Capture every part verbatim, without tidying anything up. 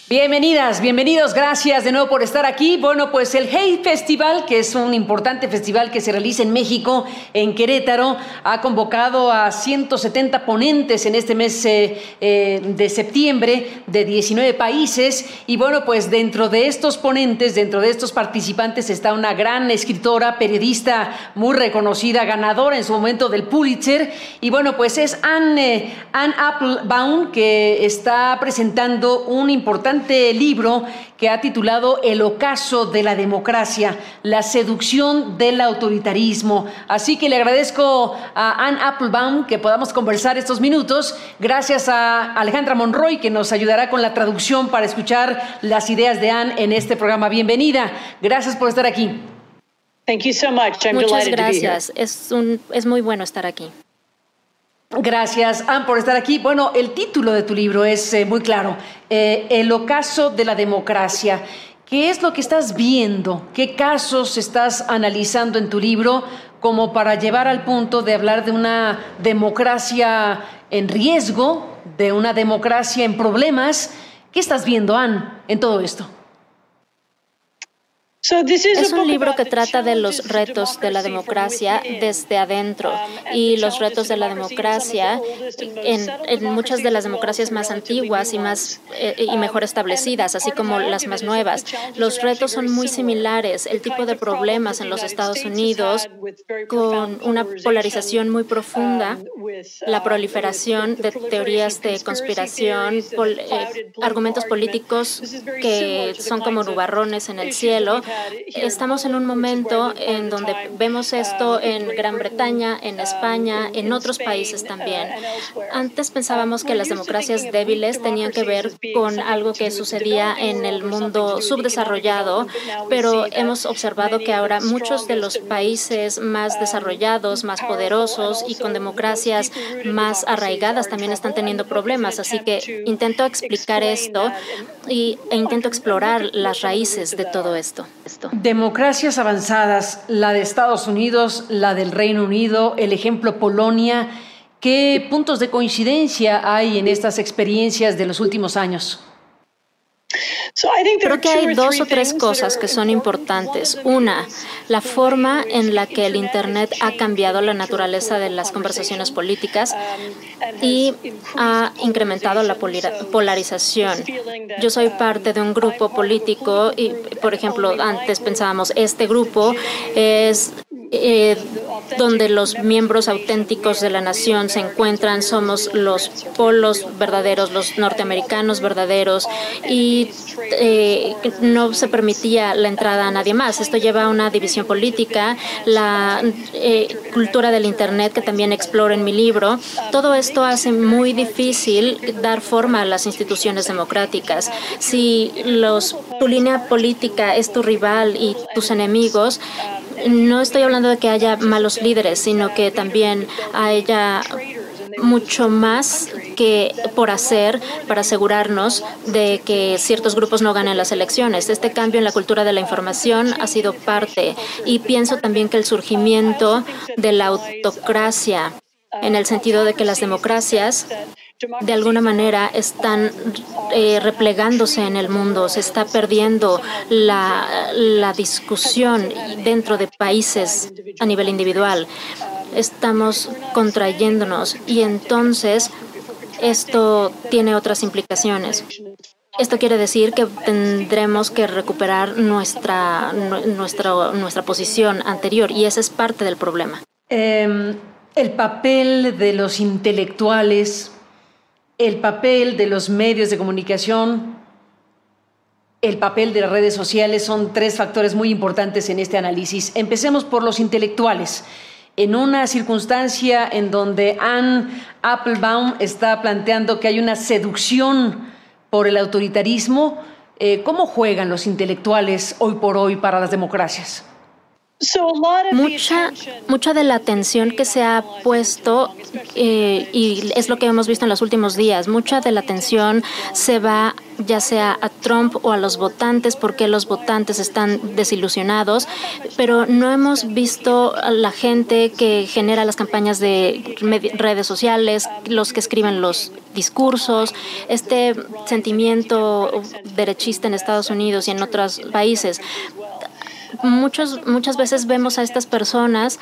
Bienvenidas, bienvenidos, gracias de nuevo por estar aquí. Bueno, pues el Hey Festival, que es un importante festival que se realiza en México, en Querétaro, ha convocado a ciento setenta ponentes en este mes eh, eh, de septiembre de diecinueve países. Y bueno, pues dentro de estos ponentes, dentro de estos participantes está una gran escritora, periodista muy reconocida, ganadora en su momento del Pulitzer. Y bueno, pues es Anne, eh, Anne Applebaum, que está presentando un importante libro que ha titulado El ocaso de la democracia, la seducción del autoritarismo. Así que le agradezco a Anne Applebaum que podamos conversar estos minutos. Gracias a Alejandra Monroy, que nos ayudará con la traducción para escuchar las ideas de Anne en este programa. Bienvenida. Gracias por estar aquí. Thank you so much. I'm Muchas delighted gracias. To be here. Es, un, es muy bueno estar aquí. Gracias, Anne, por estar aquí. Bueno, el título de tu libro es eh, muy claro, eh, El ocaso de la democracia. ¿Qué es lo que estás viendo? ¿Qué casos estás analizando en tu libro como para llevar al punto de hablar de una democracia en riesgo, de una democracia en problemas? ¿Qué estás viendo, Anne, en todo esto? Es un libro que trata de los retos de la democracia desde adentro y los retos de la democracia en, en muchas de las democracias más antiguas y más eh, y mejor establecidas, así como las más nuevas. Los retos son muy similares. El tipo de problemas en los Estados Unidos, con una polarización muy profunda, la proliferación de teorías de conspiración, pol, eh, argumentos políticos que son como nubarrones en el cielo. Estamos en un momento en donde vemos esto en Gran Bretaña, en España, en otros países también. Antes pensábamos que las democracias débiles tenían que ver con algo que sucedía en el mundo subdesarrollado, pero hemos observado que ahora muchos de los países más desarrollados, más poderosos y con democracias más arraigadas también están teniendo problemas. Así que intento explicar esto y, e intento explorar las raíces de todo esto. Democracias avanzadas, la de Estados Unidos, la del Reino Unido, el ejemplo Polonia. ¿Qué puntos de coincidencia hay en estas experiencias de los últimos años? Creo que hay dos o tres cosas que son importantes. Una, la forma en la que el Internet ha cambiado la naturaleza de las conversaciones políticas y ha incrementado la polarización. Yo soy parte de un grupo político y, por ejemplo, antes pensábamos, este grupo es Eh, donde los miembros auténticos de la nación se encuentran, somos los polos verdaderos, los norteamericanos verdaderos, y eh, no se permitía la entrada a nadie más. Esto lleva a una división política, la eh, cultura del Internet, que también exploro en mi libro. Todo esto hace muy difícil dar forma a las instituciones democráticas. Si los, tu línea política es tu rival y tus enemigos, no estoy hablando de que haya malos líderes, sino que también haya mucho más que por hacer para asegurarnos de que ciertos grupos no ganen las elecciones. Este cambio en la cultura de la información ha sido parte, y pienso también que el surgimiento de la autocracia, en el sentido de que las democracias de alguna manera están eh, replegándose en el mundo, se está perdiendo la, la discusión dentro de países a nivel individual. Estamos contrayéndonos y entonces esto tiene otras implicaciones. Esto quiere decir que tendremos que recuperar nuestra, nuestra, nuestra posición anterior, y ese es parte del problema. Eh, el papel de los intelectuales, el papel de los medios de comunicación, el papel de las redes sociales son tres factores muy importantes en este análisis. Empecemos por los intelectuales. En una circunstancia en donde Anne Applebaum está planteando que hay una seducción por el autoritarismo, eh, ¿cómo juegan los intelectuales hoy por hoy para las democracias? Mucha, mucha de la atención que se ha puesto, eh, y es lo que hemos visto en los últimos días, mucha de la atención se va ya sea a Trump o a los votantes, porque los votantes están desilusionados, pero no hemos visto a la gente que genera las campañas de redes sociales, los que escriben los discursos, este sentimiento derechista en Estados Unidos y en otros países. Muchos, muchas veces vemos a estas personas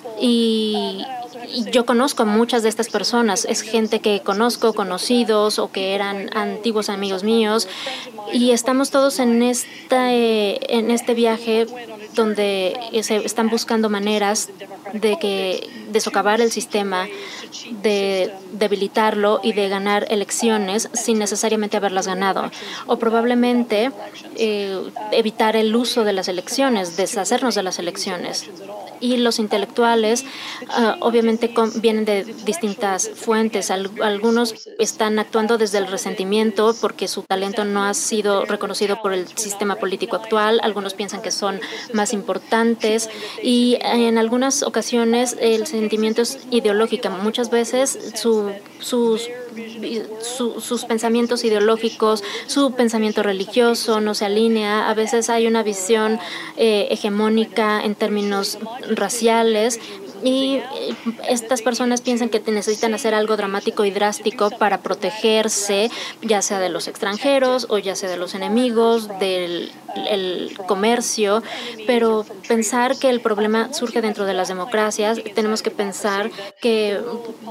y, y yo conozco a muchas de estas personas. Es gente que conozco, conocidos o que eran antiguos amigos míos. Y estamos todos en, esta, eh, en este viaje donde se están buscando maneras de, que, de socavar el sistema, de debilitarlo y de ganar elecciones sin necesariamente haberlas ganado. O probablemente eh, evitar el uso de las elecciones, deshacernos de las elecciones. Y los intelectuales uh, obviamente con, vienen de distintas fuentes. Al, algunos están actuando desde el resentimiento porque su talento no ha sido reconocido por el sistema político actual. Algunos piensan que son más importantes y en algunas ocasiones el sentimiento es ideológico. Muchas veces su, sus, su, sus pensamientos ideológicos, su pensamiento religioso no se alinea. A veces hay una visión eh, hegemónica en términos raciales y estas personas piensan que necesitan hacer algo dramático y drástico para protegerse, ya sea de los extranjeros o ya sea de los enemigos, del el comercio, pero pensar que el problema surge dentro de las democracias, tenemos que pensar que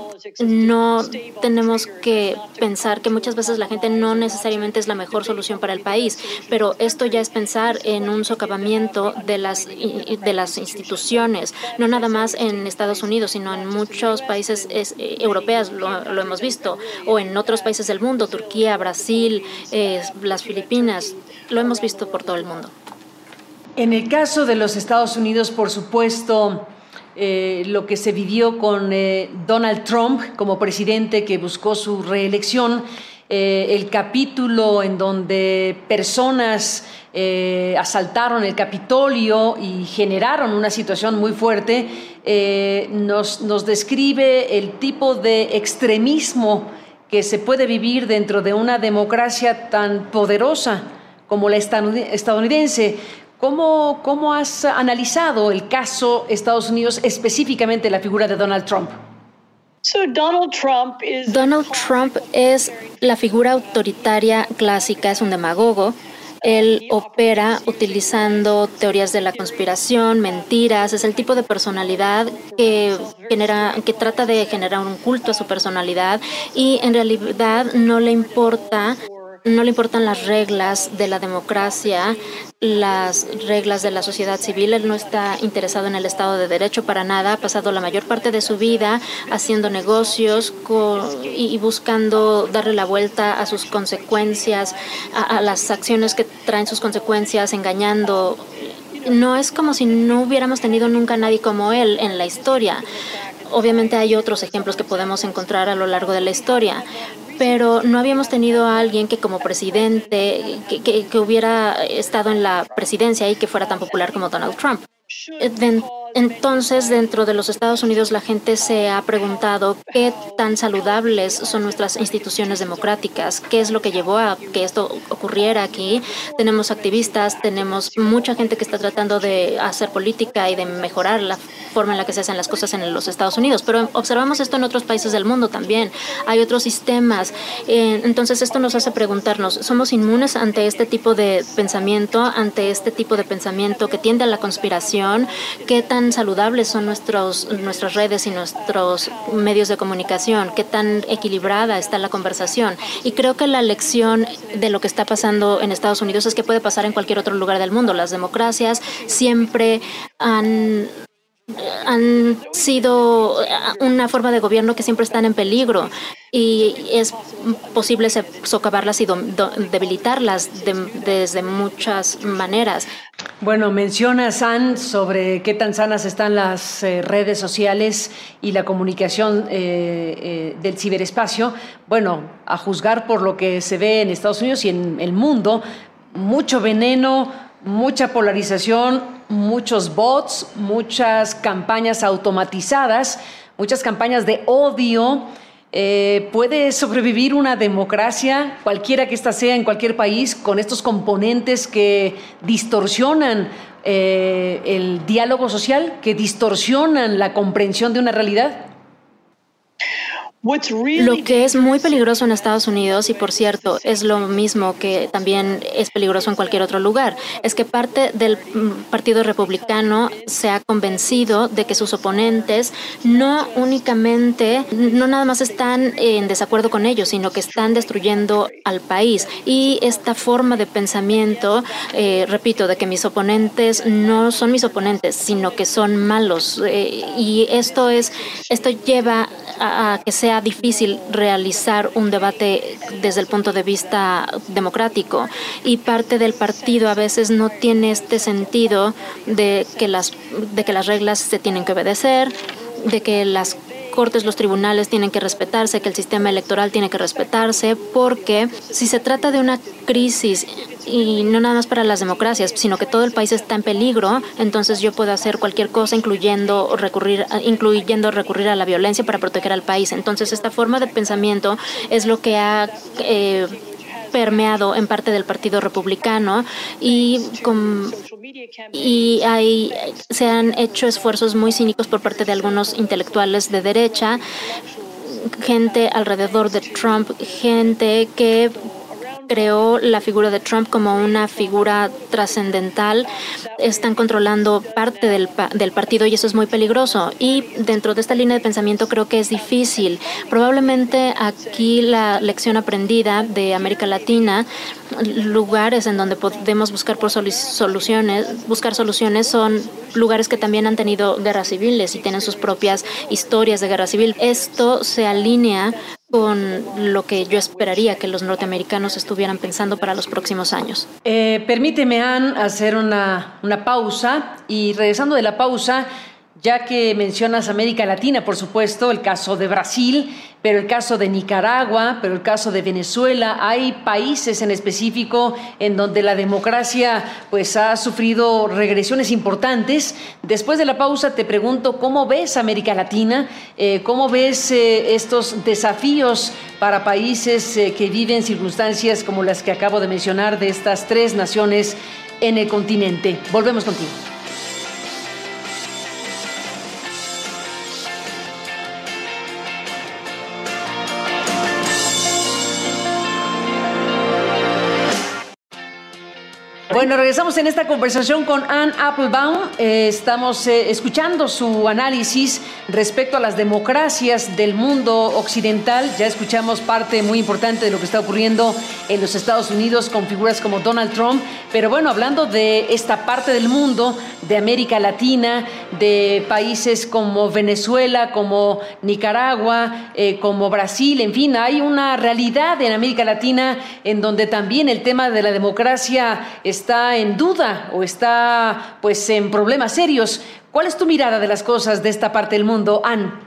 no tenemos que pensar que muchas veces la gente no necesariamente es la mejor solución para el país, pero esto ya es pensar en un socavamiento de las, de las instituciones, no nada más en Estados Unidos, sino en muchos países es, eh, europeos, lo, lo hemos visto, o en otros países del mundo, Turquía, Brasil, eh, las Filipinas, lo hemos visto por todo el mundo. En el caso de los Estados Unidos, por supuesto, eh, lo que se vivió con eh, Donald Trump como presidente que buscó su reelección, eh, el capítulo en donde personas eh, asaltaron el Capitolio y generaron una situación muy fuerte, eh, nos, nos describe el tipo de extremismo que se puede vivir dentro de una democracia tan poderosa como la estadounidense. ¿Cómo, cómo has analizado el caso Estados Unidos, específicamente la figura de Donald Trump? So Donald Trump is Donald Trump es la figura autoritaria clásica, es un demagogo. Él opera utilizando teorías de la conspiración, mentiras. Es el tipo de personalidad que genera, que trata de generar un culto a su personalidad y en realidad no le importa No le importan las reglas de la democracia, las reglas de la sociedad civil. Él no está interesado en el Estado de Derecho para nada. Ha pasado la mayor parte de su vida haciendo negocios con, y buscando darle la vuelta a sus consecuencias, a, a las acciones que traen sus consecuencias, engañando. No es como si no hubiéramos tenido nunca a nadie como él en la historia. Obviamente hay otros ejemplos que podemos encontrar a lo largo de la historia, pero no habíamos tenido a alguien que como presidente, que, que, que hubiera estado en la presidencia y que fuera tan popular como Donald Trump. Entonces, dentro de los Estados Unidos, la gente se ha preguntado qué tan saludables son nuestras instituciones democráticas, qué es lo que llevó a que esto ocurriera aquí. Tenemos activistas, tenemos mucha gente que está tratando de hacer política y de mejorar la forma en la que se hacen las cosas en los Estados Unidos, pero observamos esto en otros países del mundo también. Hay otros sistemas. Entonces, esto nos hace preguntarnos, ¿somos inmunes ante este tipo de pensamiento, ante este tipo de pensamiento que tiende a la conspiración? ¿Qué tan saludables son nuestros, nuestras redes y nuestros medios de comunicación? ¿Qué tan equilibrada está la conversación? Y creo que la lección de lo que está pasando en Estados Unidos es que puede pasar en cualquier otro lugar del mundo. Las democracias siempre han... han sido una forma de gobierno que siempre están en peligro y es posible socavarlas y do, do, debilitarlas de, desde muchas maneras. Bueno, mencionas, Ann, sobre qué tan sanas están las eh, redes sociales y la comunicación eh, eh, del ciberespacio. Bueno, a juzgar por lo que se ve en Estados Unidos y en el mundo, mucho veneno, mucha polarización, muchos bots, muchas campañas automatizadas, muchas campañas de odio. Eh, ¿Puede sobrevivir una democracia, cualquiera que ésta sea en cualquier país, con estos componentes que distorsionan eh, el diálogo social, que distorsionan la comprensión de una realidad? Lo que es muy peligroso en Estados Unidos, y por cierto, es lo mismo que también es peligroso en cualquier otro lugar, es que parte del Partido Republicano se ha convencido de que sus oponentes no únicamente, no nada más están en desacuerdo con ellos, sino que están destruyendo al país. Y esta forma de pensamiento, eh, repito, de que mis oponentes no son mis oponentes, sino que son malos. Eh, y esto es, esto lleva a, a que sea difícil realizar un debate desde el punto de vista democrático, y parte del partido a veces no tiene este sentido de que las de que las reglas se tienen que obedecer, de que las cortes, los tribunales tienen que respetarse, que el sistema electoral tiene que respetarse, porque si se trata de una crisis, y no nada más para las democracias, sino que todo el país está en peligro, entonces yo puedo hacer cualquier cosa, incluyendo recurrir, incluyendo recurrir a la violencia para proteger al país. Entonces, esta forma de pensamiento es lo que ha eh, permeado en parte del Partido Republicano, y, con, y hay, se han hecho esfuerzos muy cínicos por parte de algunos intelectuales de derecha, gente alrededor de Trump, gente que creó la figura de Trump como una figura trascendental. Están controlando parte del, del partido, y eso es muy peligroso. Y dentro de esta línea de pensamiento creo que es difícil. Probablemente aquí la lección aprendida de América Latina, lugares en donde podemos buscar por soluciones, buscar soluciones, son lugares que también han tenido guerras civiles y tienen sus propias historias de guerra civil. Esto se alinea con lo que yo esperaría que los norteamericanos estuvieran pensando para los próximos años. Eh, permíteme, Ann, hacer una, una pausa, y regresando de la pausa, ya que mencionas América Latina, por supuesto, el caso de Brasil, pero el caso de Nicaragua, pero el caso de Venezuela, hay países en específico en donde la democracia pues ha sufrido regresiones importantes. Después de la pausa te pregunto, ¿cómo ves América Latina? Eh, ¿Cómo ves eh, estos desafíos para países eh, que viven circunstancias como las que acabo de mencionar de estas tres naciones en el continente? Volvemos contigo. Bueno, regresamos en esta conversación con Ann Applebaum. Eh, estamos eh, escuchando su análisis respecto a las democracias del mundo occidental. Ya escuchamos parte muy importante de lo que está ocurriendo en los Estados Unidos con figuras como Donald Trump. Pero bueno, hablando de esta parte del mundo, de América Latina, de países como Venezuela, como Nicaragua, eh, como Brasil, en fin, hay una realidad en América Latina en donde también el tema de la democracia está está en duda o está pues en problemas serios. ¿Cuál es tu mirada de las cosas de esta parte del mundo, Ann?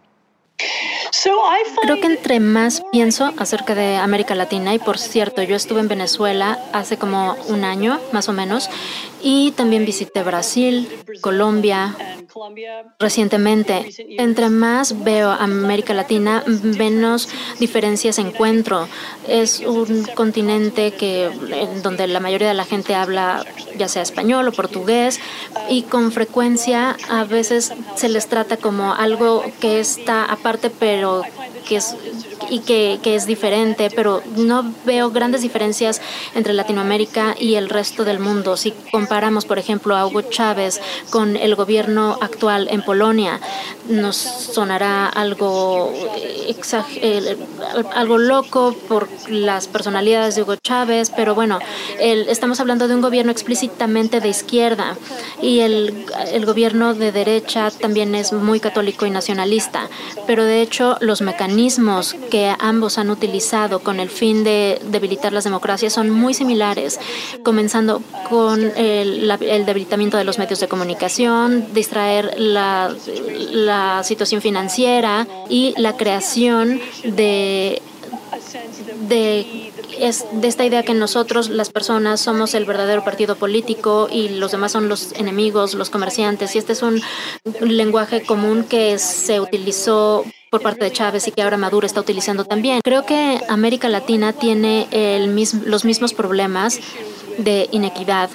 Creo que entre más pienso acerca de América Latina, y por cierto, yo estuve en Venezuela hace como un año, más o menos, y también visité Brasil, Colombia, recientemente. Entre más veo a América Latina, menos diferencias encuentro. Es un continente que, en donde la mayoría de la gente habla ya sea español o portugués, y con frecuencia a veces se les trata como algo que está aparte, pero que es y que, que es diferente, pero no veo grandes diferencias entre Latinoamérica y el resto del mundo. Si comparamos, por ejemplo, a Hugo Chávez con el gobierno actual en Polonia, nos sonará algo exager- algo loco por las personalidades de Hugo Chávez, pero bueno, el, estamos hablando de un gobierno explícitamente de izquierda, y el, el gobierno de derecha también es muy católico y nacionalista, pero de hecho los mecanismos que ambos han utilizado con el fin de debilitar las democracias son muy similares, comenzando con el, la, el debilitamiento de los medios de comunicación, distraer la, la situación financiera y la creación de de, es de esta idea que nosotros, las personas, somos el verdadero partido político y los demás son los enemigos, los comerciantes. Y este es un lenguaje común que se utilizó por parte de Chávez y que ahora Maduro está utilizando también. Creo que América Latina tiene el mismo, los mismos problemas de inequidad,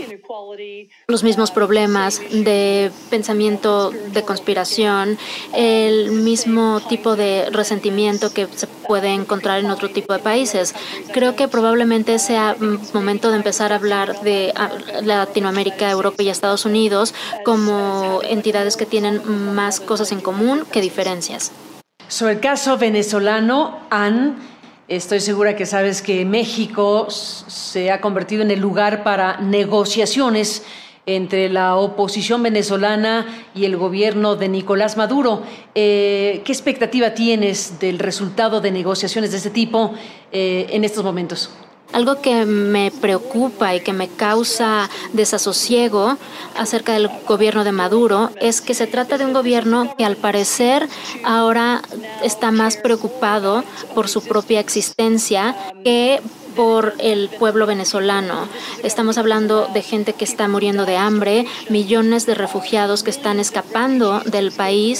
los mismos problemas de pensamiento de conspiración, el mismo tipo de resentimiento que se puede encontrar en otro tipo de países. Creo que probablemente sea momento de empezar a hablar de Latinoamérica, Europa y Estados Unidos como entidades que tienen más cosas en común que diferencias. Sobre el caso venezolano, Ann, estoy segura que sabes que México se ha convertido en el lugar para negociaciones entre la oposición venezolana y el gobierno de Nicolás Maduro. Eh, ¿Qué expectativa tienes del resultado de negociaciones de este tipo eh, en estos momentos? Algo que me preocupa y que me causa desasosiego acerca del gobierno de Maduro es que se trata de un gobierno que al parecer ahora está más preocupado por su propia existencia que por el pueblo venezolano. Estamos hablando de gente que está muriendo de hambre, millones de refugiados que están escapando del país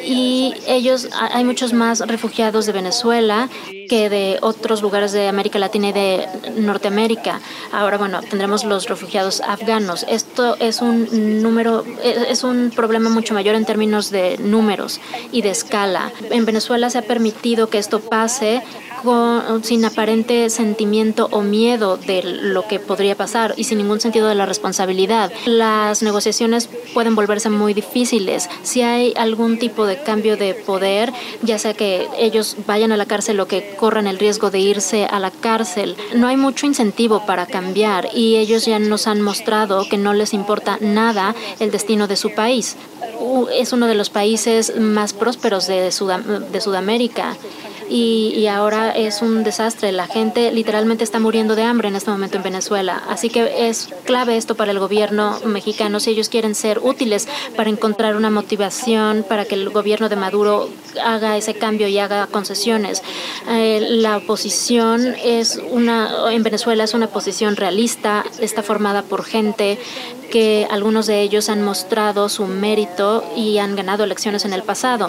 y ellos, hay muchos más refugiados de Venezuela que de otros lugares de América Latina y de Norteamérica. Ahora, bueno, tendremos los refugiados afganos. Esto es un número, es un problema mucho mayor en términos de números y de escala. En Venezuela se ha permitido que esto pase con, sin aparente sentimiento o miedo de lo que podría pasar y sin ningún sentido de la responsabilidad. Las negociaciones pueden volverse muy difíciles. Si hay algún tipo de cambio de poder, ya sea que ellos vayan a la cárcel o que corran el riesgo de irse a la cárcel, no hay mucho incentivo para cambiar y ellos ya nos han mostrado que no les importa nada el destino de su país. Es uno de los países más prósperos de, Sudam- de Sudamérica. Y, y ahora es un desastre. La gente literalmente está muriendo de hambre en este momento en Venezuela. Así que es clave esto para el gobierno mexicano si ellos quieren ser útiles para encontrar una motivación para que el gobierno de Maduro haga ese cambio y haga concesiones. Eh, la oposición es una, en Venezuela es una oposición realista, está formada por gente que algunos de ellos han mostrado su mérito y han ganado elecciones en el pasado.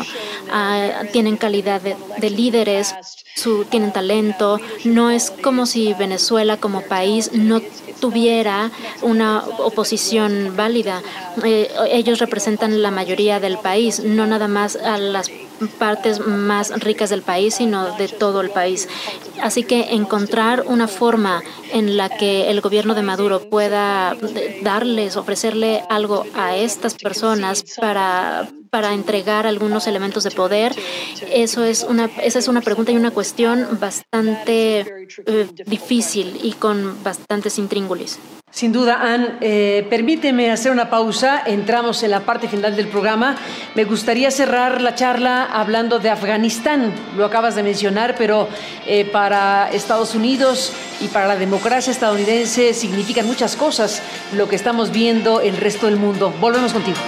Uh, tienen calidad de, de líderes, su, tienen talento. No es como si Venezuela como país no tuviera una oposición válida. Eh, ellos representan la mayoría del país, no nada más a las partes más ricas del país, sino de todo el país. Así que encontrar una forma en la que el gobierno de Maduro pueda darles, ofrecerle algo a estas personas para para entregar algunos elementos de poder, eso es una, esa es una pregunta y una cuestión bastante eh, difícil y con bastantes intríngulis. Sin duda, Ann, eh, permíteme hacer una pausa. Entramos en la parte final del programa. Me gustaría cerrar la charla hablando de Afganistán. Lo acabas de mencionar, pero eh, para Estados Unidos y para la democracia estadounidense significan muchas cosas lo que estamos viendo el resto del mundo. Volvemos contigo.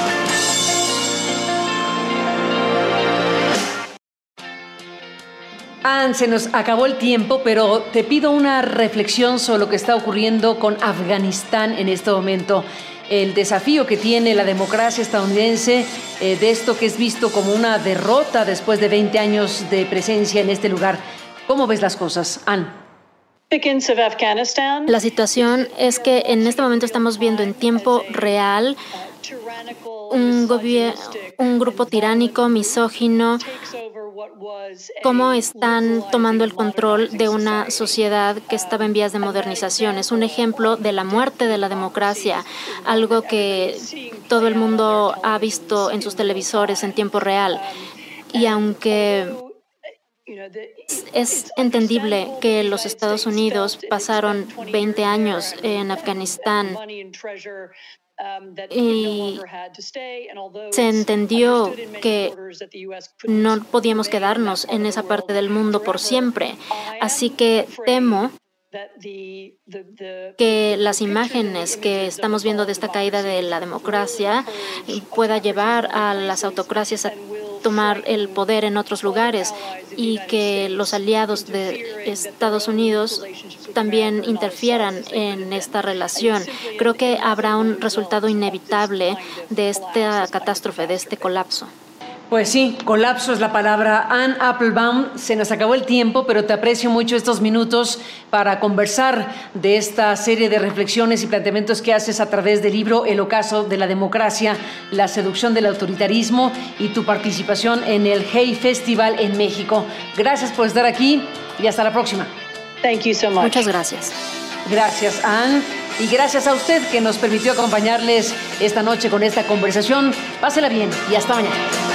Ann, se nos acabó el tiempo, pero te pido una reflexión sobre lo que está ocurriendo con Afganistán en este momento. El desafío que tiene la democracia estadounidense eh, de esto que es visto como una derrota después de veinte años de presencia en este lugar. ¿Cómo ves las cosas, Ann? La situación es que en este momento estamos viendo en tiempo real un, gobier- un grupo tiránico, misógino, cómo están tomando el control de una sociedad que estaba en vías de modernización. Es un ejemplo de la muerte de la democracia, algo que todo el mundo ha visto en sus televisores en tiempo real. Y aunque es entendible que los Estados Unidos pasaron veinte años en Afganistán y se entendió que no podíamos quedarnos en esa parte del mundo por siempre. Así que temo que las imágenes que estamos viendo de esta caída de la democracia pueda llevar a las autocracias a tomar el poder en otros lugares y que los aliados de Estados Unidos también interfieran en esta relación. Creo que habrá un resultado inevitable de esta catástrofe, de este colapso. Pues sí, colapso es la palabra. Anne Applebaum, se nos acabó el tiempo, pero te aprecio mucho estos minutos para conversar de esta serie de reflexiones y planteamientos que haces a través del libro El ocaso de la democracia, la seducción del autoritarismo y tu participación en el Hey Festival en México. Gracias por estar aquí y hasta la próxima. Thank you so much. Muchas gracias. Gracias, Anne. Y gracias a usted que nos permitió acompañarles esta noche con esta conversación. Pásela bien y hasta mañana.